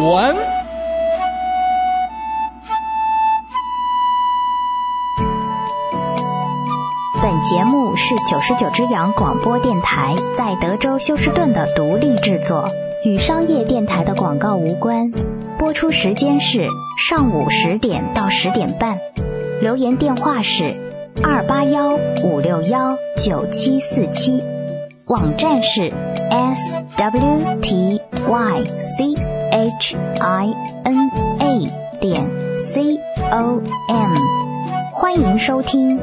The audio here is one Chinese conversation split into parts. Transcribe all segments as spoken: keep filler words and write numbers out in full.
文。 本节目是九十九只羊广播电台在德州休斯顿的独立制作，与商业电台的广告无关。播出时间是上午十点到十点半。留言电话是二八幺五六幺九七四七，网站是 s w t y c h i n a 点 c o m， 欢迎收听。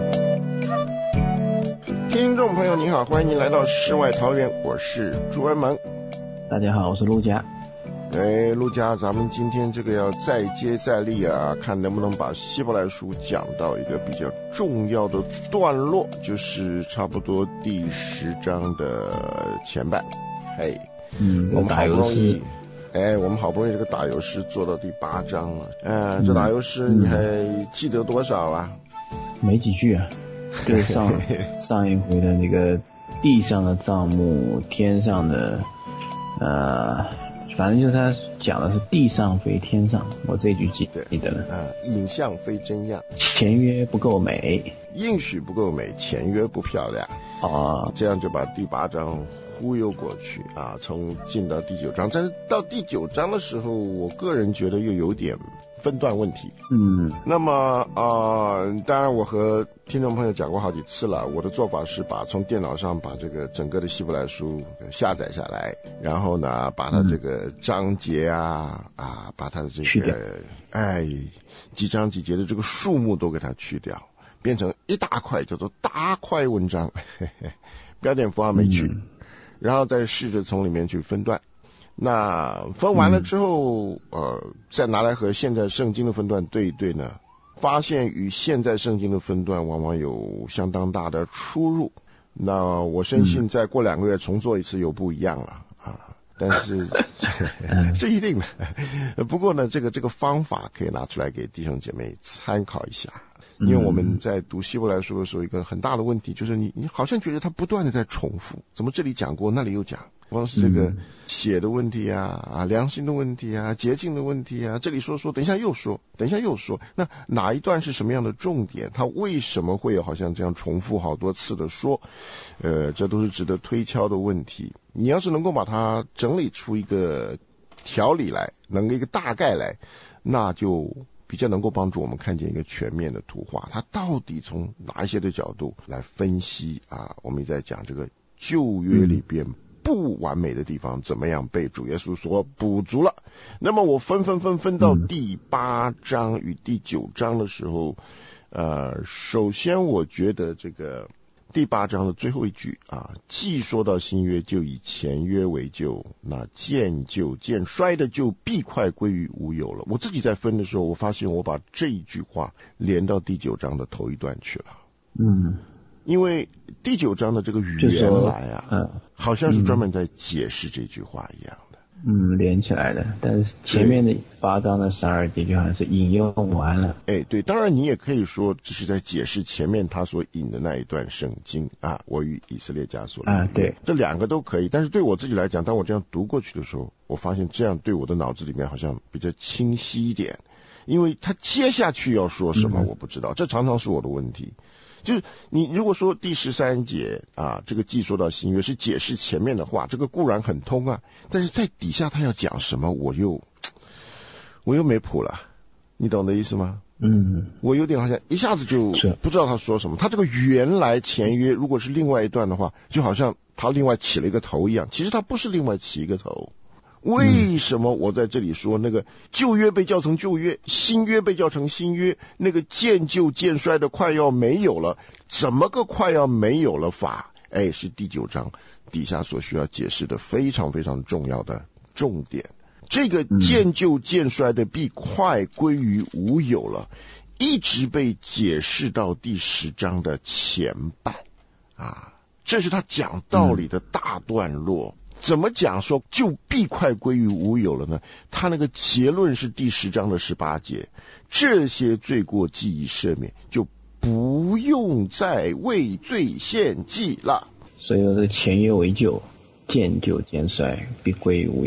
听众朋友你好，欢迎您来到世外桃源，我是朱文萌。 大家好，我是陆家。 哎，陆家，咱们今天这个要再接再厉啊，看能不能把希伯来书讲到一个比较重要的段落，就是差不多第十章的前半。嘿， 嗯， 我们好不容易，哎，我们好不容易这个打油诗做到第八章了。哎，这打油诗你还记得多少啊？ 没几句啊，就是上上一回的那个地上的帐幕，天上的，呃。反正就是他讲的是地上非天上，我这句记记得了。 啊，影像非真样， 前约不够美， 应许不够美，前约不漂亮。 哦， 这样就把第八章忽悠过去啊，从进到第九章，但是到第九章的时候，我个人觉得又有点分段问题。 嗯， 那么啊、呃，当然我和听众朋友讲过好几次了，我的做法是把从电脑上把这个整个的希伯来书下载下来，然后呢把它这个章节啊、嗯、啊把它的这个哎几章几节的这个数目都给它去掉，变成一大块叫做大块文章，嘿嘿，标点符号没去、嗯、然后再试着从里面去分段。那分完了之后、嗯、呃再拿来和现在圣经的分段对一对呢，发现与现在圣经的分段往往有相当大的出入。那我深信再过两个月重做一次又不一样了啊，但是这一定的。不过呢这个这个方法可以拿出来给弟兄姐妹参考一下，因为我们在读希伯来书的时候，一个很大的问题就是你你好像觉得它不断的在重复，怎么这里讲过那里又讲，光是这个血的问题啊啊良心的问题啊洁净的问题啊，这里说说等一下又说等一下又说，那哪一段是什么样的重点，它为什么会有好像这样重复好多次的说，呃这都是值得推敲的问题。你要是能够把它整理出一个条理来，能够一个大概来，那就比较能够帮助我们看见一个全面的图画，它到底从哪一些的角度来分析啊？我们也在讲这个旧约里边不完美的地方怎么样被主耶稣所补足了。那么我分分分分到第八章与第九章的时候，呃，首先我觉得这个第八章的最后一句啊，既说到新约，就以前约为旧，那渐旧渐衰的就必快归于无有了。我自己在分的时候，我发现我把这一句话连到第九章的头一段去了。嗯，因为第九章的这个原来啊，嗯，好像是专门在解释这句话一样的。 嗯，连起来的，但是前面的八章的十二节就好像是引用完了。 哎，对，当然你也可以说这是在解释前面他所引的那一段圣经啊，我与以色列家所啊，对， 这两个都可以。但是对我自己来讲，当我这样读过去的时候，我发现这样对我的脑子里面好像比较清晰一点，因为他接下去要说什么我不知道，嗯，这常常是我的问题。就是你如果说第十三节啊，这个既说到新约是解释前面的话，这个固然很通啊，但是在底下他要讲什么，我又我又没谱了，你懂的意思吗？嗯，我有点好像一下子就不知道他说什么。他这个原来前约如果是另外一段的话，就好像他另外起了一个头一样，其实他不是另外起一个头。为什么我在这里说那个旧约被叫成旧约，新约被叫成新约，那个渐旧渐衰的快要没有了，怎么个快要没有了法？哎，是第九章底下所需要解释的非常非常重要的重点。这个渐旧渐衰的必快归于无有了，一直被解释到第十章的前半啊，这是他讲道理的大段落。怎么讲说就必快归于无有了呢？他那个结论是第十章的十八节，这些罪过既已赦免，就不用再为罪献祭了。 所以说这前约为旧，渐旧渐衰，必归于无有。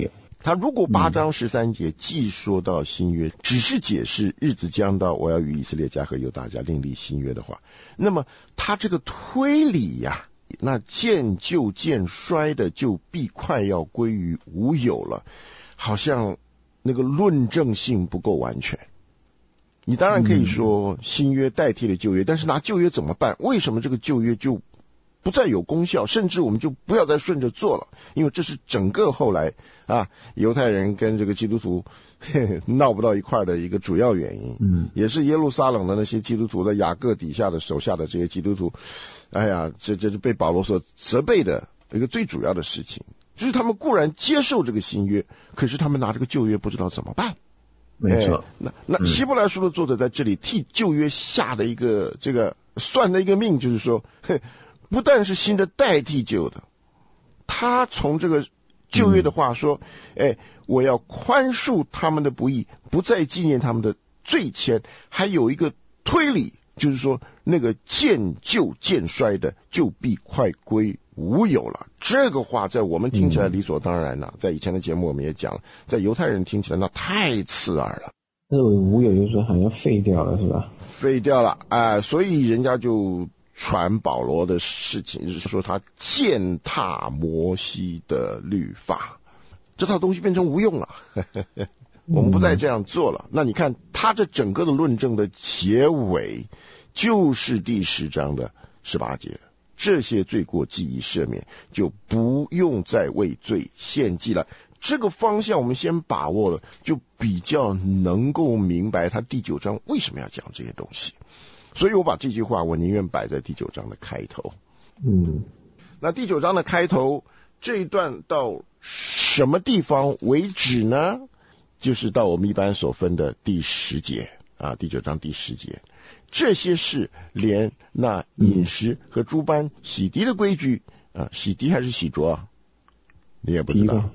他如果八章十三节既说到新约，只是解释日子将到，我要与以色列家和犹大家另立新约的话，那么他这个推理呀、啊，那渐旧渐衰的就必快要归于无有了，好像那个论证性不够完全。你当然可以说新约代替了旧约，但是拿旧约怎么办？为什么这个旧约就不再有功效，甚至我们就不要再顺着做了？因为这是整个后来啊犹太人跟这个基督徒呵呵闹不到一块的一个主要原因。嗯，也是耶路撒冷的那些基督徒的雅各底下的手下的这些基督徒，哎呀，这这是被保罗所责备的一个最主要的事情，就是他们固然接受这个新约，可是他们拿这个旧约不知道怎么办。 没错， 哎、那那希伯来书的作者在这里替旧约下的一个这个算的一个命，就是说，不但是新的代替旧的，他从这个旧约的话说，嗯、哎，我要宽恕他们的不义，不再纪念他们的罪愆，还有一个推理，就是说那个渐旧渐衰的就必快归无有了。这个话在我们听起来理所当然了、嗯、在以前的节目我们也讲了，在犹太人听起来那太刺耳了。 那无有就是说好像废掉了是吧？ 废掉了啊、呃，所以人家就传保罗的事情，就是说他践踏摩西的律法，这套东西变成无用了我们不再这样做了、嗯、那你看他这整个的论证的结尾就是第十章的十八节，这些罪过既已赦免，就不用再为罪献祭了。这个方向我们先把握了，就比较能够明白他第九章为什么要讲这些东西。所以我把这句话我宁愿摆在第九章的开头。嗯，那第九章的开头这一段到什么地方为止呢？就是到我们一般所分的第十节啊，第九章第十节。这些事连那饮食和诸般洗涤的规矩啊，洗涤还是洗濯啊？你也不知道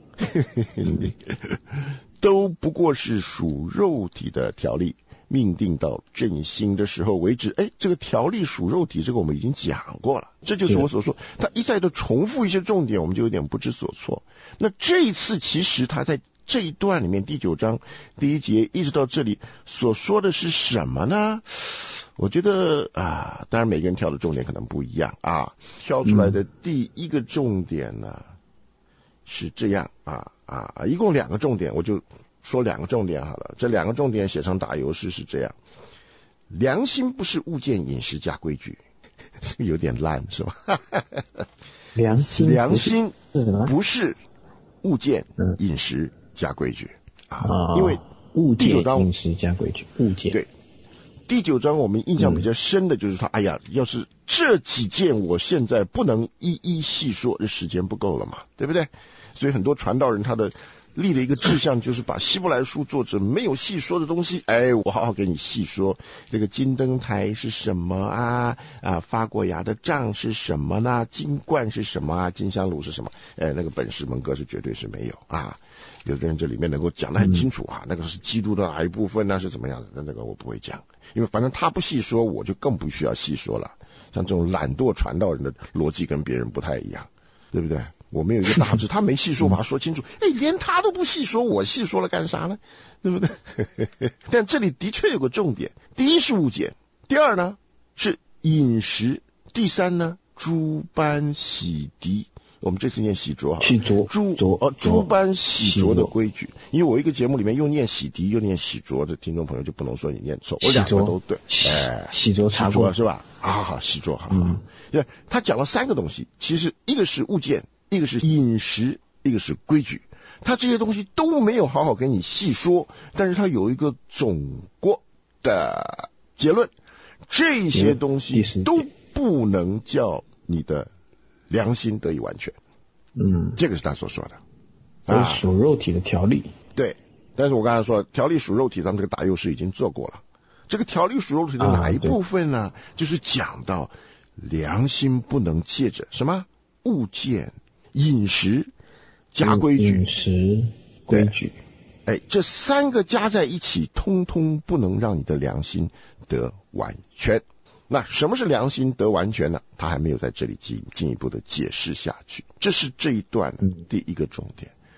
都不过是属肉体的条例，命定到振兴的时候为止。哎，这个条例属肉体，这个我们已经讲过了，这就是我所说他一再的重复一些重点，我们就有点不知所措。那这一次其实他在这一段里面第九章第一节一直到这里所说的是什么呢？我觉得啊，当然每个人挑的重点可能不一样啊，挑出来的第一个重点呢、嗯、是这样啊啊，一共两个重点，我就说两个重点好了。这两个重点写成打油诗是这样：良心不是物件饮食加规矩，有点烂是吧？ 良心良心不是物件饮食加规矩啊，因为物件饮食加规矩，物件对。第九章我们印象比较深的就是他、嗯、哎呀，要是这几件我现在不能一一细说，这时间不够了嘛，对不对？所以很多传道人他的立了一个志向，就是把希伯来书作者没有细说的东西，哎，我好好给你细说。这个金灯台是什么啊？啊，发过芽的杖是什么呢？金冠是什么啊？金香炉是什么？哎，那个本事蒙哥是绝对是没有啊。有的人这里面能够讲得很清楚啊，那个是基督的哪一部分呢？是怎么样的？那那个我不会讲，因为反正他不细说，我就更不需要细说了。像这种懒惰传道人的逻辑跟别人不太一样，对不对？我们有一个大致，他没细说，把它说清楚。哎，连他都不细说，我细说了干啥呢？对不对？但这里的确有个重点：第一是物件，第二呢是饮食，第三呢诸般洗涤。我们这次念洗濯， 洗濯诸哦诸般洗濯的规矩。因为我一个节目里面又念洗涤又念洗濯的听众朋友就不能说你念错，我两个都对。 哎，洗濯洗濯是吧？啊，好，洗濯好。嗯，他讲了三个东西，其实一个是物件，一个是饮食，一个是规矩。他这些东西都没有好好跟你细说，但是他有一个总括的结论，这些东西都不能叫你的良心得以完全。嗯，这个是他所说的。 啊，属肉体的条例。 对，但是我刚才说条例属肉体，咱们这个打油诗已经做过了。这个条例属肉体的哪一部分呢？啊、就是讲到良心不能借着什么物件、饮食加规矩。 饮食规矩。 哎，这三个加在一起，通通不能让你的良心得完全。那什么是良心得完全呢？他还没有在这里进进一步的解释下去。这是这一段的第一个重点。嗯、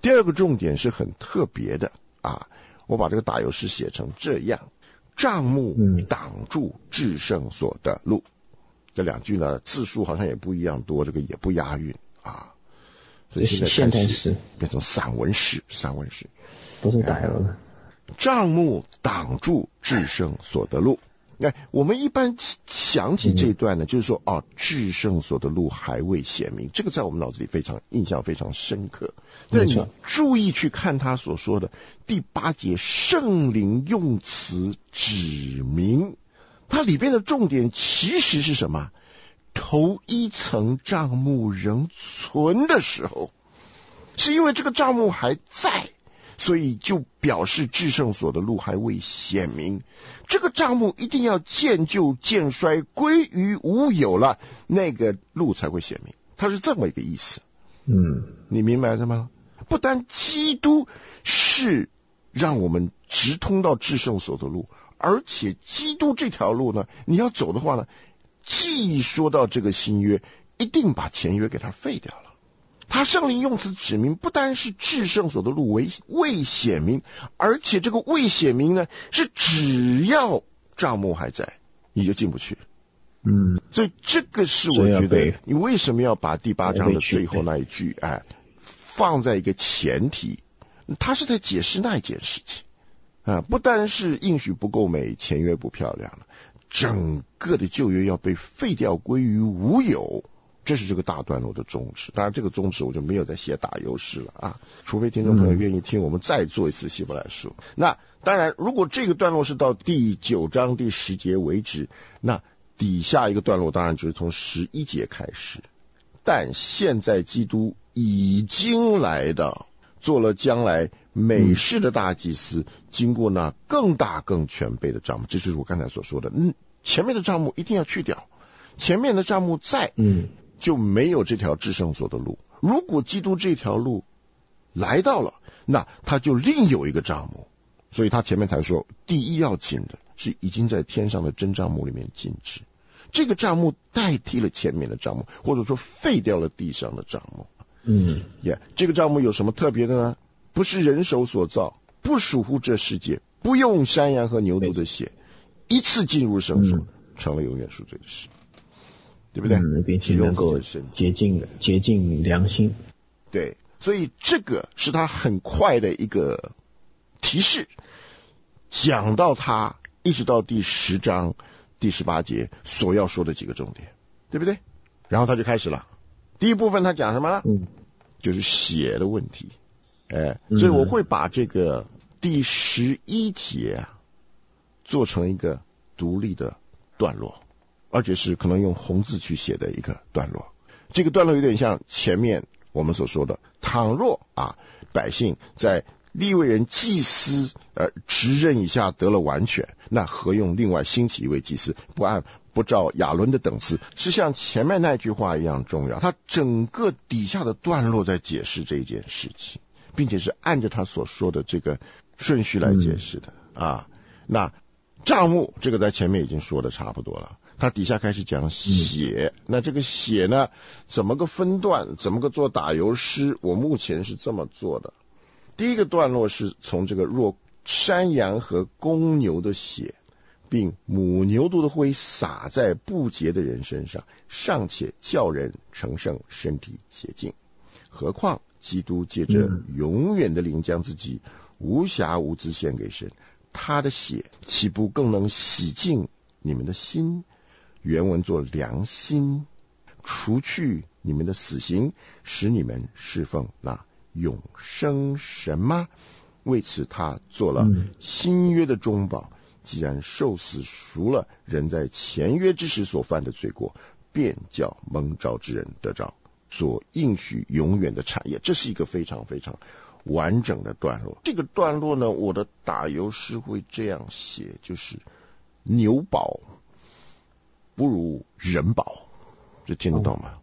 第二个重点是很特别的啊，我把这个打油诗写成这样：帐幕挡住至圣所的路。这两句呢字数好像也不一样多，这个也不押韵啊，所以现在开始变成散文诗，散文诗不是打油了。 帐幕挡住至圣所的路。哎，我们一般想起这段呢，嗯、就是说哦，至圣所的路还未显明，这个在我们脑子里非常印象非常深刻。但你注意去看他所说的第八节，圣灵用词指明，它里边的重点其实是什么？头一层帐幕仍存的时候，是因为这个帐幕还在，所以就表示至圣所的路还未显明。这个帐幕一定要渐旧渐衰，归于无有了，那个路才会显明。它是这么一个意思。 嗯， 你明白了吗？不单基督是让我们直通到至圣所的路，而且基督这条路呢，你要走的话呢，既说到这个新约，一定把前约给它废掉了。他圣灵用词指明，不单是至圣所的路为未显明，而且这个未显明呢，是只要帐幕还在，你就进不去。 嗯， 所以这个是我觉得，你为什么要把第八章的最后那一句，哎，放在一个前提，他是在解释那一件事情啊，不单是应许不够美，前约不漂亮了，整个的旧约要被废掉，归于无有。这是这个大段落的宗旨，当然这个宗旨我就没有再写打油诗了啊，除非听众朋友愿意听我们再做一次希伯来书。嗯、那当然，如果这个段落是到第九章第十节为止，那底下一个段落当然就是从十一节开始。但现在基督已经来到，做了将来美事的大祭司，嗯、经过那更大更全备的帐幕，这就是我刚才所说的，嗯，前面的帐幕一定要去掉，前面的帐幕在，嗯。就没有这条至圣所的路。如果基督这条路来到了，那他就另有一个帐幕。所以他前面才说，第一要紧的是已经在天上的真帐幕里面禁止。这个帐幕代替了前面的帐幕，或者说废掉了地上的帐幕。嗯，呀、yeah, ，这个帐幕有什么特别的呢？不是人手所造，不属乎这世界，不用山羊和牛犊的血，一次进入圣所，嗯、成了永远赎罪的事。对不对？ 嗯，并且能够洁净洁净良心。 对，所以这个是他很快的一个提示，讲到他一直到第十章第十八节所要说的几个重点，对不对？然后他就开始了。第一部分他讲什么呢？嗯，就是血的问题。哎，所以我会把这个第十一节啊做成一个独立的段落。而且是可能用红字去写的一个段落，这个段落有点像前面我们所说的，倘若啊百姓在利未人祭司呃职任以下得了完全，那何用另外兴起一位祭司，不按不照亚伦的等次，是像前面那句话一样重要。他整个底下的段落在解释这件事情，并且是按照他所说的这个顺序来解释的、嗯、啊。那帐幕这个在前面已经说的差不多了。他底下开始讲血、嗯、那这个血呢怎么个分段，怎么个做打油诗，我目前是这么做的。第一个段落是从这个若山羊和公牛的血并母牛犊的灰洒在不洁的人身上，尚且叫人成圣，身体洁净，何况基督借着永远的灵将自己无瑕无疵献给神，他的血岂不更能洗净你们的心？原文做良心，除去你们的死刑，使你们侍奉那永生神吗？为此他做了新约的中保，既然受死赎了人在前约之时所犯的罪过，便叫蒙召之人得着所应许永远的产业。这是一个非常非常完整的段落。这个段落呢，我的打油诗会这样写，就是牛保不如人保，这听得懂吗？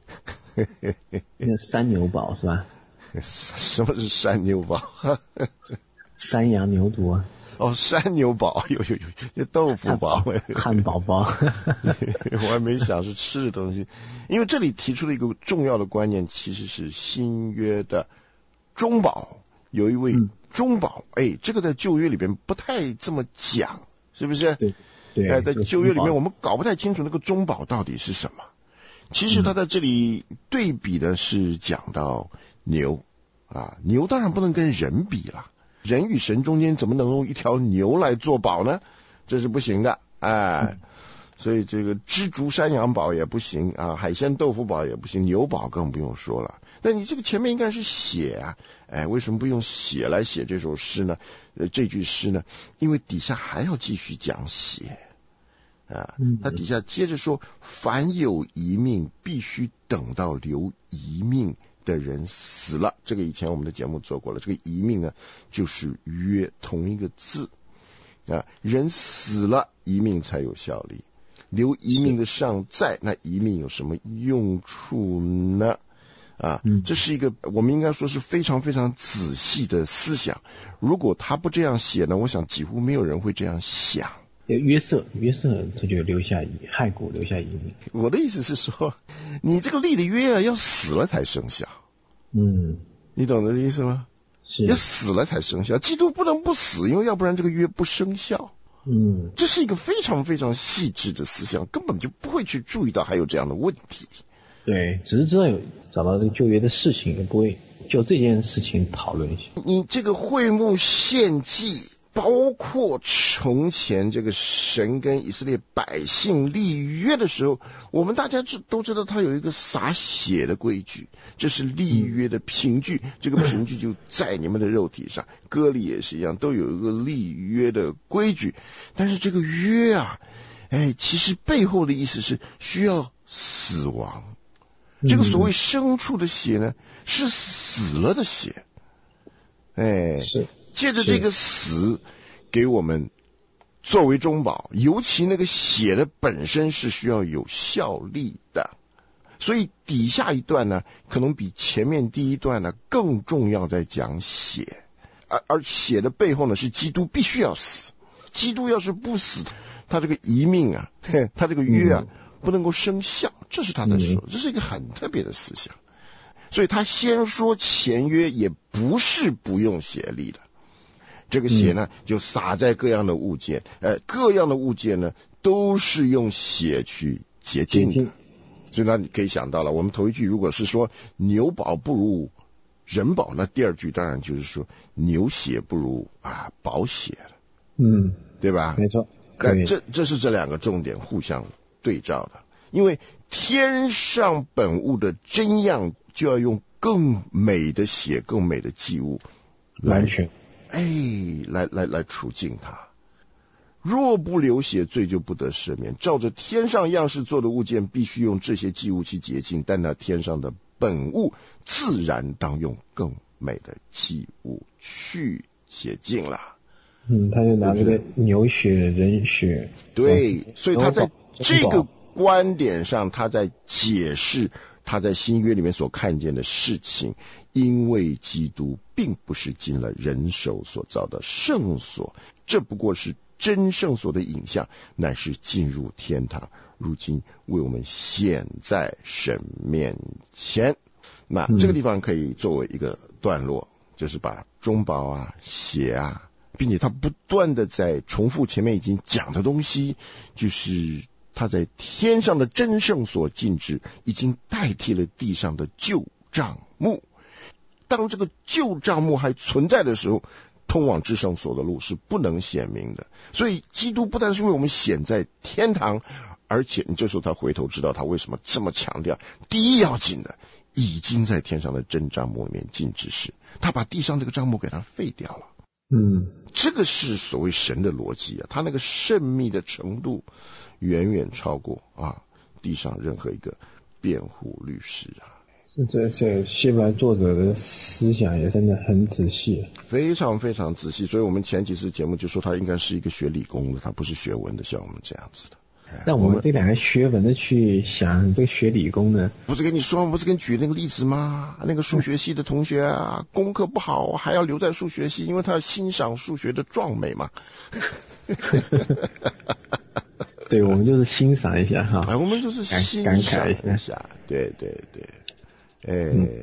那山牛保是吧？ 什么是山牛保？ 山羊牛犊啊。 哦，山牛堡，有有有，豆腐堡， 汉堡包， 我还没想是吃的东西，因为这里提出了一个重要的观念，其实是新约的中保，有一位中保，嗯、哎，这个在旧约里边不太这么讲，是不是？ 对对。 哎，在旧约里面我们搞不太清楚那个中保到底是什么。其实他在这里对比的是讲到牛啊，牛当然不能跟人比了，人与神中间怎么能用一条牛来做保呢？这是不行的，哎。嗯，所以这个知足山羊宝也不行啊，海鲜豆腐宝也不行，牛宝更不用说了。但你这个前面应该是血啊，哎，为什么不用血来写这首诗呢？呃，这句诗呢，因为底下还要继续讲血啊，他底下接着说，凡有遗命，必须等到留遗命的人死了。这个以前我们的节目做过了，这个遗命呢，就是约，同一个字啊，人死了，遗命才有效力。留遗命的尚在，那遗命有什么用处呢？啊，嗯、这是一个我们应该说是非常非常仔细的思想。如果他不这样写呢，我想几乎没有人会这样想。 约瑟，约瑟他就留下骸骨，留下遗命。 我的意思是说，你这个立的约啊，要死了才生效。 嗯， 你懂这个意思吗？ 是， 要死了才生效。基督不能不死，因为要不然这个约不生效。 嗯， 这是一个非常非常细致的思想，根本就不会去注意到还有这样的问题。 对，只是知道有找到这个旧约的事情，也不会就这件事情讨论一下。 你这个会幕献祭，包括从前这个神跟以色列百姓立约的时候，我们大家都知道他有一个洒血的规矩，这是立约的凭据，嗯、这个凭据就在你们的肉体上，割礼也是一样，都有一个立约的规矩。但是这个约啊，哎，其实背后的意思是需要死亡。这个所谓牲畜的血呢，是死了的血，哎， 是借着这个死给我们作为中保，尤其那个血的本身是需要有效力的，所以底下一段呢，可能比前面第一段呢更重要，在讲血，而而血的背后呢是基督必须要死，基督要是不死，他这个遗命啊，他这个约啊。嗯不能够生效，这是他在说，这是一个很特别的思想。所以他先说前约也不是不用血力的，这个血呢就洒在各样的物件，呃，各样的物件呢都是用血去洁净的。所以呢，你可以想到了，我们头一句如果是说牛宝不如人宝，那第二句当然就是说牛血不如啊宝血了， 嗯， 对吧？ 没错， 这这是这两个重点互相对照的，因为天上本物的真样就要用更美的血、更美的祭物来， 完全， 哎，来来来除净它。若不流血，罪就不得赦免。照着天上样式做的物件，必须用这些祭物去洁净，但那天上的本物自然当用更美的祭物去洁净了。 嗯，他就拿这个牛血、人血， 对，所以他在这个观点上，他在解释他在新约里面所看见的事情，因为基督并不是进了人手所造的圣所，这不过是真圣所的影像，乃是进入天堂，如今为我们显在神面前。那这个地方可以作为一个段落，就是把中保啊、血啊，并且他不断的在重复前面已经讲的东西，就是他在天上的真圣所禁止，已经代替了地上的旧帐幕。当这个旧帐幕还存在的时候，通往至圣所的路是不能显明的。所以基督不但是为我们显在天堂，而且你这时候他回头知道他为什么这么强调，第一要紧的已经在天上的真帐幕里面禁止事，他把地上这个帐幕给他废掉了。 嗯， 这个是所谓神的逻辑啊，他那个慎密的程度远远超过啊地上任何一个辩护律师啊。 这这希伯来作者的思想也真的很仔细， 非常非常仔细。所以我们前几次节目就说他应该是一个学理工的，他不是学文的，像我们这样子的。 但我们这两个学文的去想，这个学理工呢， 不是跟你说，不是跟你举那个例子吗？那个数学系的同学啊，功课不好还要留在数学系，因为他要欣赏数学的壮美嘛。 对，我们就是欣赏一下哈， 我们就是欣赏一下，对对对。哎、嗯，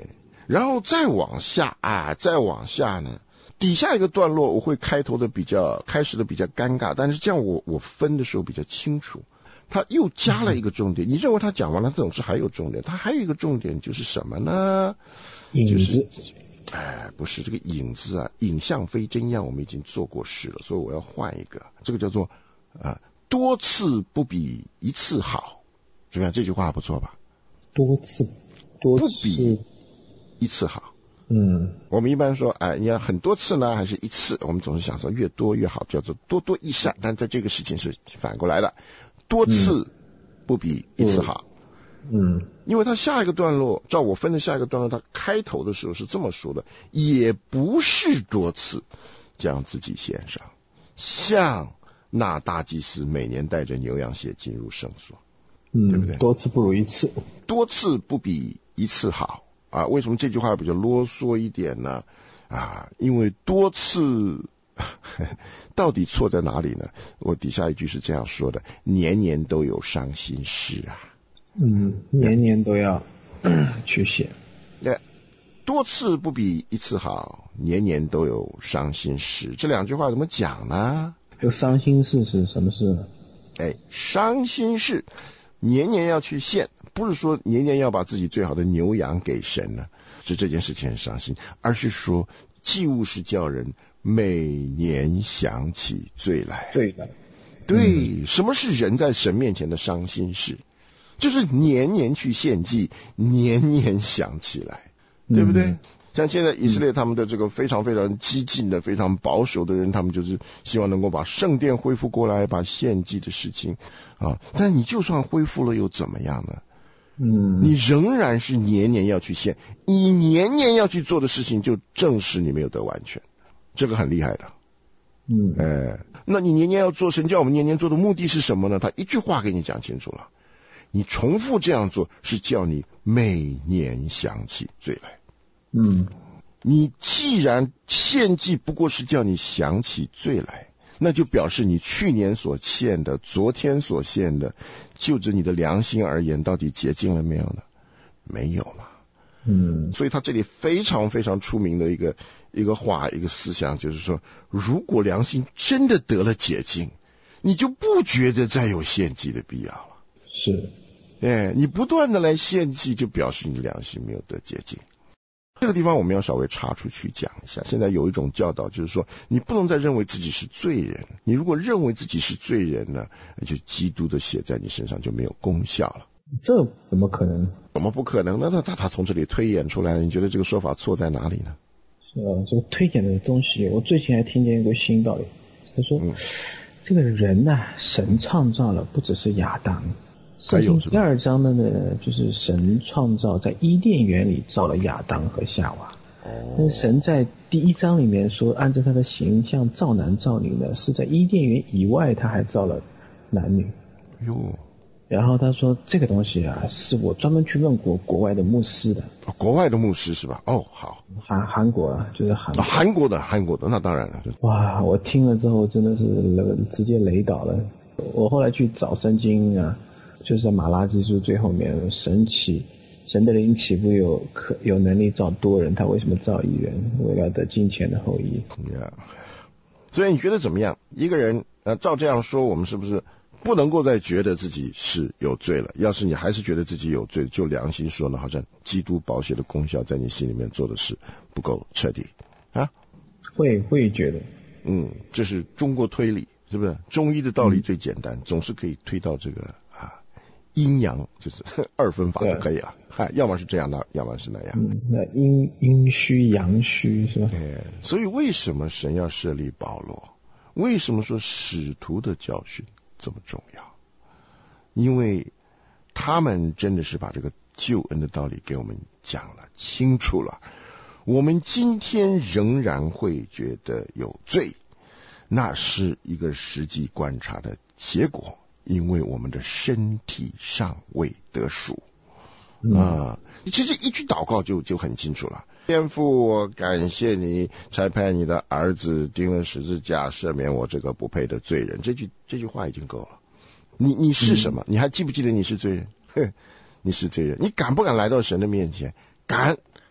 然后再往下啊，再往下呢，底下一个段落我会开头的比较开始的比较尴尬，但是这样我我分的时候比较清楚。他又加了一个重点，你认为他讲完了，这种事还有重点，他还有一个重点就是什么呢？ 影子。 就是哎，不是这个影子啊，影像非真样，我们已经做过事了，所以我要换一个，这个叫做啊，多次不比一次好，怎么样？这句话不错吧？ 多次多次不比一次好。 嗯， 我们一般说，哎，你要很多次呢，还是一次？我们总是想说越多越好，叫做多多益善。但在这个事情是反过来的，多次不比一次好。 嗯， 因为他下一个段落，照我分的下一个段落，他开头的时候是这么说的：也不是多次将自己献上，像那大祭司每年带着牛羊血进入圣所， 嗯， 对不对？ 多次不如一次， 多次不比一次好啊！为什么这句话比较啰嗦一点呢？啊，因为多次到底错在哪里呢？我底下一句是这样说的：年年都有伤心事啊。 嗯，年年都要去写。 对，多次不比一次好，年年都有伤心事。这两句话怎么讲呢？ 这伤心事是什么事呢？ 哎，伤心事年年要去献，不是说年年要把自己最好的牛羊给神呢，是这件事情很伤心，而是说祭物是叫人每年想起罪来。 罪来。 对，嗯，什么是人在神面前的伤心事？就是年年去献祭，年年想起来，对不对？嗯，像现在以色列他们的这个非常非常激进的、非常保守的人，他们就是希望能够把圣殿恢复过来，把献祭的事情啊。但你就算恢复了又怎么样呢？嗯，你仍然是年年要去献，你年年要去做的事情，就证实你没有得完全，这个很厉害的。嗯，哎，那你年年要做，神叫我们年年做的目的是什么呢？他一句话给你讲清楚了。你重复这样做是叫你每年想起罪来。嗯，你既然献祭不过是叫你想起罪来，那就表示你去年所献的，昨天所献的，就着你的良心而言，到底洁净了没有呢？没有嘛。嗯，所以他这里非常非常出名的一个一个话，一个思想，就是说，如果良心真的得了洁净，你就不觉得再有献祭的必要了。 是。 哎，你不断的来献祭，就表示你良心没有得洁净。这个地方我们要稍微插出去讲一下。现在有一种教导，就是说你不能再认为自己是罪人。你如果认为自己是罪人呢，就基督的血在你身上就没有功效了。 这怎么可能？ 怎么不可能呢？他他从这里推演出来，你觉得这个说法错在哪里呢？ 呃，这个推演的东西，我最近还听见一个新道理。他说，嗯，这个人呢，神创造了不只是亚当。圣经第二章的呢，就是神创造在伊甸园里造了亚当和夏娃。哦。但是神在第一章里面说，按照他的形象造男造女呢，是在伊甸园以外他还造了男女。哟。然后他说这个东西啊，是我专门去问过国外的牧师的。 哦，国外的牧师是吧？哦，好。 韩韩国啊，就是韩国。 啊，韩国的，韩国的，那当然了。 哇，我听了之后真的是直接雷倒了。我后来去找圣经啊。就是在马拉基书最后面，神起神的灵岂不有可有能力造多人？他为什么造一人？为了得金钱的后裔。 Yeah. 所以你觉得怎么样？一个人呃，照这样说，我们是不是不能够再觉得自己是有罪了？要是你还是觉得自己有罪，就良心说呢，好像基督宝血的功效在你心里面做的事不够彻底啊？ 会会觉得， 嗯，这是中国推理，是不是？中医的道理最简单，嗯，总是可以推到这个。阴阳就是二分法就可以了，嗨，要么是这样的，要么是那样。 嗯，那阴阴虚阳虚是吧？ 对，所以为什么神要设立保罗？为什么说使徒的教训这么重要？因为他们真的是把这个救恩的道理给我们讲了清楚了。我们今天仍然会觉得有罪，那是一个实际观察的结果。因为我们的身体尚未得赎啊，嗯，其实一句祷告就就很清楚了。天父，我感谢你差派你的儿子钉了十字架，赦免我这个不配的罪人。这句这句话已经够了。你你是什么？嗯，你还记不记得你是罪人？哼，你是罪人。你敢不敢来到神的面前？敢，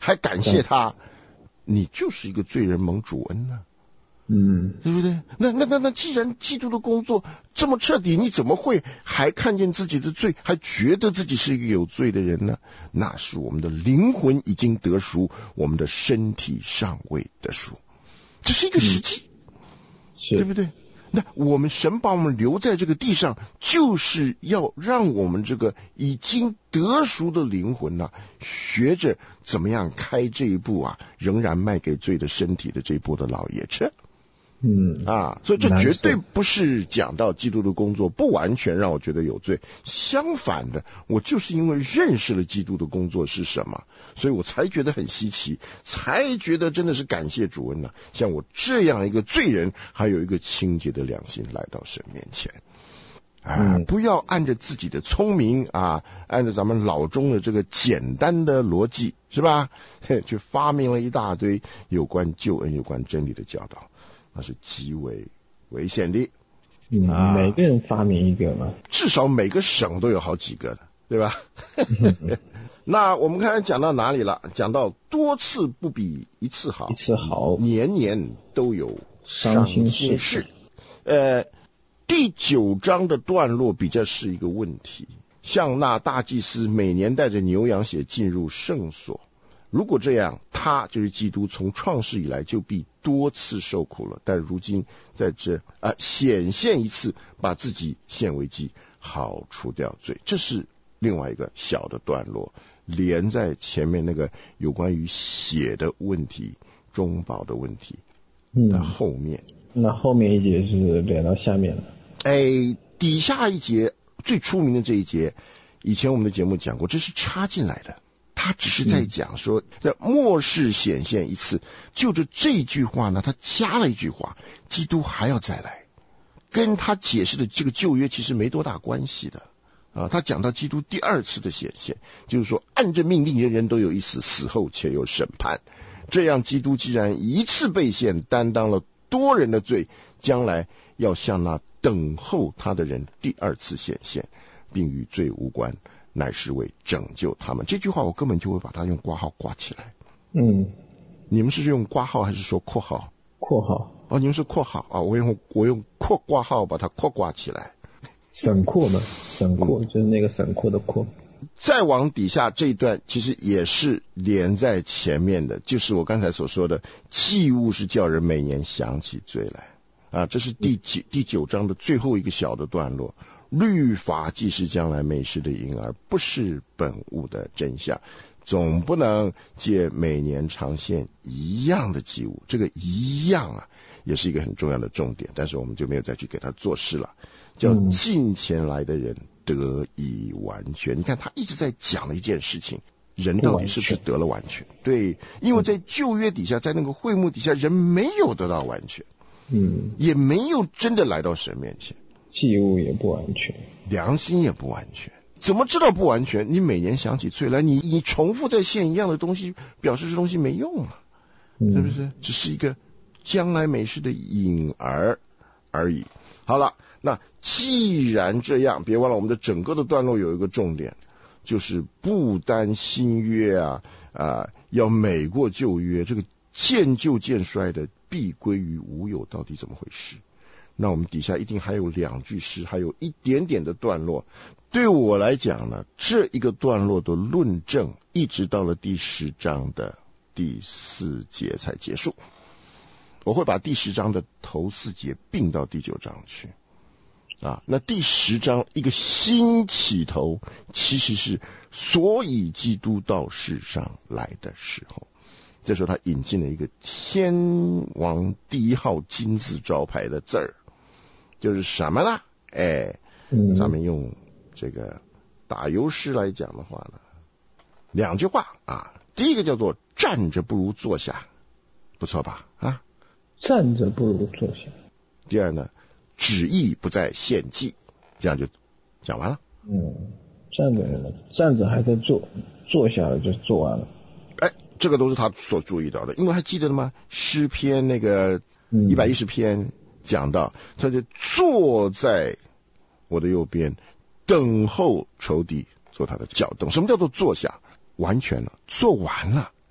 还感谢他，你就是一个罪人蒙主恩呢、啊。 嗯， 对不对？那那那那，既然基督的工作这么彻底，你怎么会还看见自己的罪，还觉得自己是一个有罪的人呢？那是我们的灵魂已经得赎，我们的身体尚未得赎，这是一个实际、嗯，对不对？那我们神把我们留在这个地上，就是要让我们这个已经得赎的灵魂呢、啊，学着怎么样开这一步啊，仍然卖给罪的身体的这一步的老爷车。 嗯啊，所以这绝对不是讲到基督的工作不完全让我觉得有罪，相反的，我就是因为认识了基督的工作是什么，所以我才觉得很稀奇，才觉得真的是感谢主恩呢、啊。像我这样一个罪人，还有一个清洁的良心来到神面前。啊，不要按着自己的聪明啊，按照咱们脑中的这个简单的逻辑，是吧？去发明了一大堆有关救恩、有关真理的教导。那是极为危险的。 嗯、啊，每个人发明一个嘛， 至少每个省都有好几个的，对吧？那我们刚才讲到哪里了？讲到多次不比一次好， 一次好， 年年都有伤心事。呃，第九章的段落比较是一个问题，像那大祭司每年带着牛羊血进入圣所。如果这样，他就是基督，从创世以来就必多次受苦了。但如今在这啊显现一次，把自己献为祭，好除掉罪。这是另外一个小的段落，连在前面那个有关于血的问题、中保的问题的后面。 嗯、那后面一节是连到下面了。 哎，底下一节最出名的这一节，以前我们的节目讲过，这是插进来的。他只是在讲说，在末世显现一次，就着这句话呢，他加了一句话，基督还要再来，跟他解释的这个旧约其实没多大关系的啊。他讲到基督第二次的显现，就是说按着命令人人都有一死，死后且有审判。这样基督既然一次被献，担当了多人的罪，将来要向那等候他的人第二次显现，并与罪无关，乃是为拯救他们。这句话我根本就会把它用括号挂起来。 嗯， 你们是用括号还是说括号？ 括号。 哦，你们是括号啊，我用我用括括号把它括挂起来。 省括嘛，省括、嗯、就是那个省括的括。 再往底下这一段其实也是连在前面的，就是我刚才所说的祭物是叫人每年想起罪来啊，这是第九第九章的最后一个小的段落。律法既是将来美事的婴儿，不是本物的真相，总不能借每年常献一样的祭物。这个一样啊，也是一个很重要的重点，但是我们就没有再去给他做事了。叫近前来的人得以完全、嗯、你看他一直在讲的一件事情，人到底是不是得了完全？对，因为在旧约底下，在那个会幕底下，人没有得到完全， 嗯， 也没有真的来到神面前， 祭物也不完全， 良心也不完全。怎么知道不完全？你每年想起罪来，你你重复再献一样的东西，表示这东西没用了，是、嗯、不是？只是一个将来美事的影儿而已。好了，那既然这样，别忘了我们的整个的段落有一个重点，就是不单新约啊啊要美过旧约，这个渐旧渐衰的必归于无有，到底怎么回事？那我们底下一定还有两句诗，还有一点点的段落。对我来讲呢，这一个段落的论证一直到了第十章的第四节才结束。我会把第十章的头四节并到第九章去啊。那第十章一个新起头，其实是所以基督到世上来的时候，这时候他引进了一个天王第一号金字招牌的字儿，就是什么呢？哎，咱们用这个打油诗来讲的话呢，两句话啊。第一个叫做站着不如坐下，不错吧？啊， 站着不如坐下。 第二呢，旨意不在献祭，这样就讲完了。 嗯，站着站着还在做，坐下了就做完了。 哎，这个都是他所注意到的，因为还记得了吗？诗篇那个一百一十篇讲到，他就坐在我的右边，等候仇敌做他的脚凳。什么叫做坐下？完全了，做完了，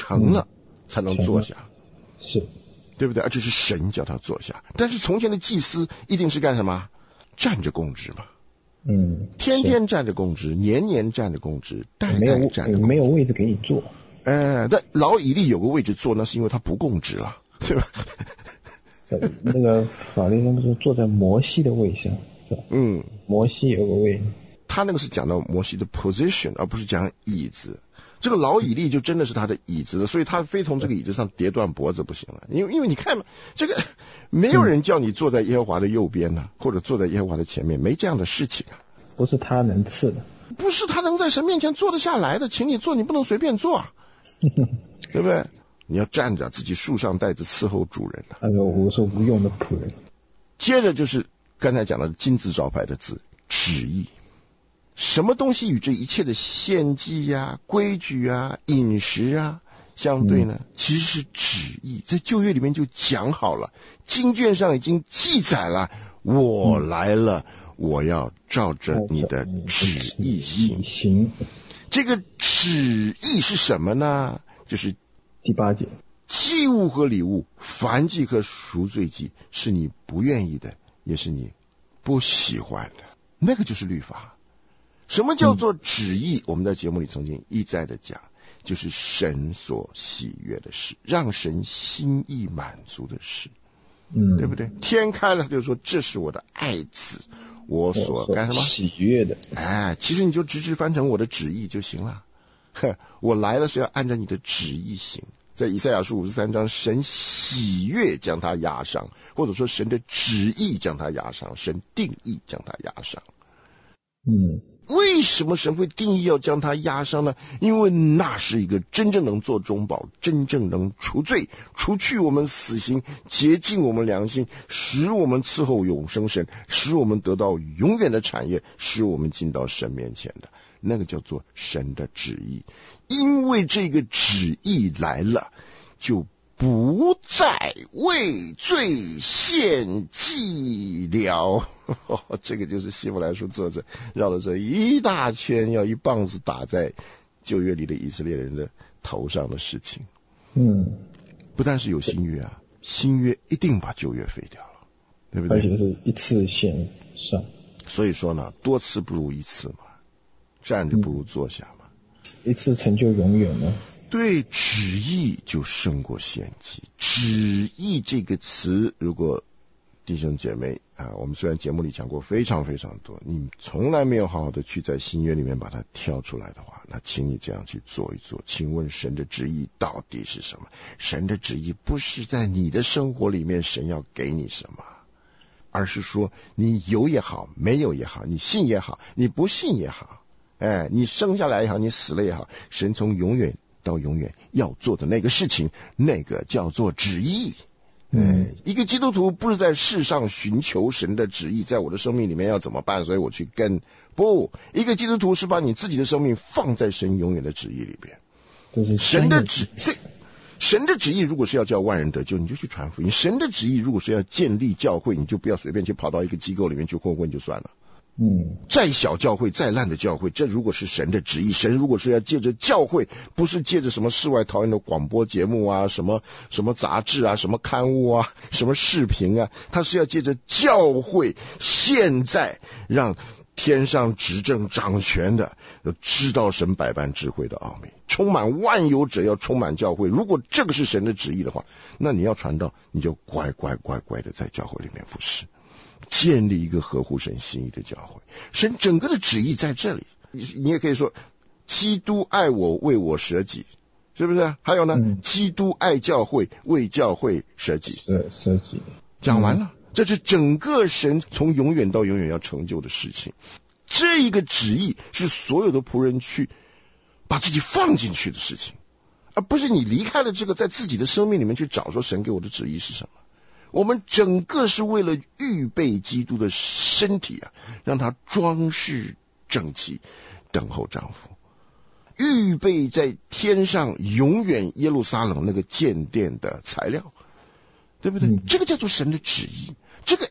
成了才能坐下， 是， 对不对？而且是神叫他坐下。但是从前的祭司一定是干什么？站着供职嘛。 嗯， 天天站着供职，年年站着供职，代代站着供职， 没有位置给你坐。 呃，但老以利有个位置坐，那是因为他不供职了，对吧？ 那个法律上说坐在摩西的位上，是吧？嗯，摩西有个位， 他那个是讲到摩西的 position， 而不是讲椅子。这个老以利就真的是他的椅子了，所以他非从这个椅子上跌断脖子不行了。因为因为你看嘛，这个没有人叫你坐在耶和华的右边呢、啊，或者坐在耶和华的前面，没这样的事情啊。 不是他能赐的， 不是他能在神面前坐得下来的，请你坐，你不能随便坐，对不对？你要站着，自己束上带子伺候主人啊。 那个我是无用的仆人。 接着就是刚才讲的金字招牌的字，旨意。什么东西与这一切的献祭呀、啊、规矩啊、饮食啊相对呢？嗯、其实是旨意，在旧约里面就讲好了，经卷上已经记载了。我来了，嗯、我要照着你的旨意行。 行， 这个旨意是什么呢？就是第八节， 祭物和礼物，燔祭和赎罪祭，是你不愿意的，也是你不喜欢的，那个就是律法。什么叫做旨意？嗯、我们在节目里曾经一再的讲，就是神所喜悦的事，让神心意满足的事，嗯，对不对？天开了，他就说这是我的爱子，我所干什么喜悦的。 哎，其实你就直直翻成我的旨意就行了。我来了是要按照你的旨意行。在以赛亚书五十三章，神喜悦将他压伤，或者说神的旨意将他压伤，神定义将他压伤。嗯。为什么神会定义要将他压伤呢？因为那是一个真正能做中保，真正能除罪，除去我们死刑，洁净我们良心，使我们伺候永生神，使我们得到永远的产业，使我们进到神面前的，那个叫做神的旨意。因为这个旨意来了，就不再为罪献祭了。这个就是希伯来书作者绕了这一大圈，要一棒子打在旧约里的以色列人的头上的事情。嗯，不但是有新约啊，新约一定把旧约废掉了，对不对？ 而且是一次性上。 所以说呢，多次不如一次嘛，站着不如坐下嘛， 嗯、一次成就永远呢。 对，旨意就胜过献祭。旨意这个词，如果弟兄姐妹啊，我们虽然节目里讲过非常非常多，你从来没有好好的去在新约里面把它挑出来的话，那请你这样去做一做。请问神的旨意到底是什么？神的旨意不是在你的生活里面神要给你什么，而是说你有也好，没有也好，你信也好，你不信也好，哎，你生下来也好，你死了也好，神从永远到永远要做的那个事情，那个叫做旨意。嗯，一个基督徒不是在世上寻求神的旨意，在我的生命里面要怎么办，所以我去跟。不，一个基督徒是把你自己的生命放在神永远的旨意里边。 就是神的旨，对，神的旨意如果是要叫万人得救，你就去传福音；神的旨意如果是要建立教会，你就不要随便去跑到一个机构里面去混混就算了。嗯，再小教会，再烂的教会，这如果是神的旨意，神如果是要借着教会，不是借着什么世外桃源的广播节目啊，什么什么杂志啊，什么刊物啊，什么视频啊，他是要借着教会，现在让天上执政掌权的知道神百般智慧的奥秘，充满万有者要充满教会。如果这个是神的旨意的话，那你要传道，你就乖乖乖乖的在教会里面服侍，建立一个合乎神心意的教会。神整个的旨意在这里。你也可以说基督爱我，为我舍己，是不是？还有呢、嗯、基督爱教会，为教会舍己。 舍舍己讲完了、嗯、这是整个神从永远到永远要成就的事情。这一个旨意是所有的仆人去把自己放进去的事情，而不是你离开了这个，在自己的生命里面去找说神给我的旨意是什么。我们整个是为了预备基督的身体啊，让他装饰整齐，等候丈夫，预备在天上永远耶路撒冷那个建殿的材料，对不对、嗯、这个叫做神的旨意，这个一定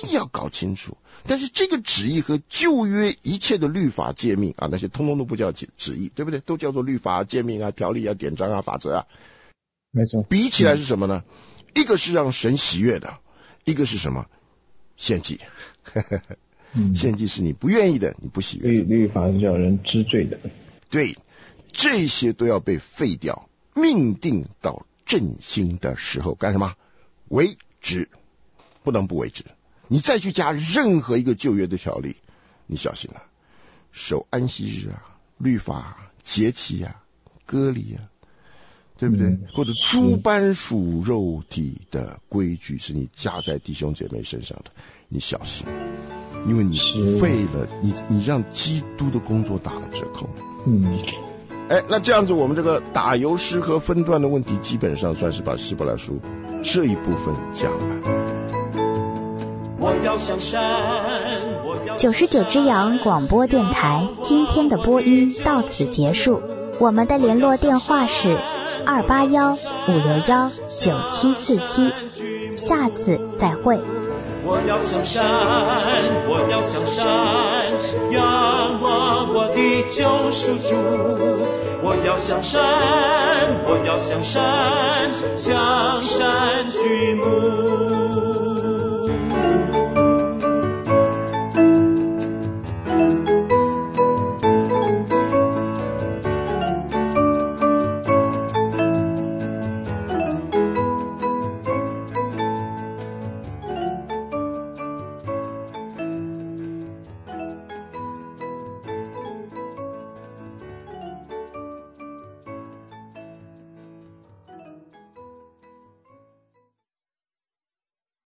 定要搞清楚。但是这个旨意和旧约一切的律法诫命啊，那些通通都不叫旨意，对不对？都叫做律法诫命啊、条例啊、典章啊、法则啊。 没错。 比起来是什么呢？嗯、一个是让神喜悦的，一个是什么？献祭。嗯、献祭是你不愿意的，你不喜悦。 律律法是叫人知罪的。 对，这些都要被废掉，命定到振兴的时候干什么？为止，不能不为止。你再去加任何一个旧约的条例，你小心了，守安息日啊、律法啊、节期啊、割礼啊，对不对？嗯、或者诸般属肉体的规矩是你加在弟兄姐妹身上的，你小心，因为你废了，你你让基督的工作打了折扣。嗯。哎，那这样子，我们这个打油诗和分段的问题，基本上算是把希伯来书这一部分讲完。 九十九只羊广播电台今天的播音到此结束，我们的联络电话是二八幺五六幺九七四七，下次再会。 我要向山，我要向山，仰望我的救赎主。我要向山，我要向山，向山举目。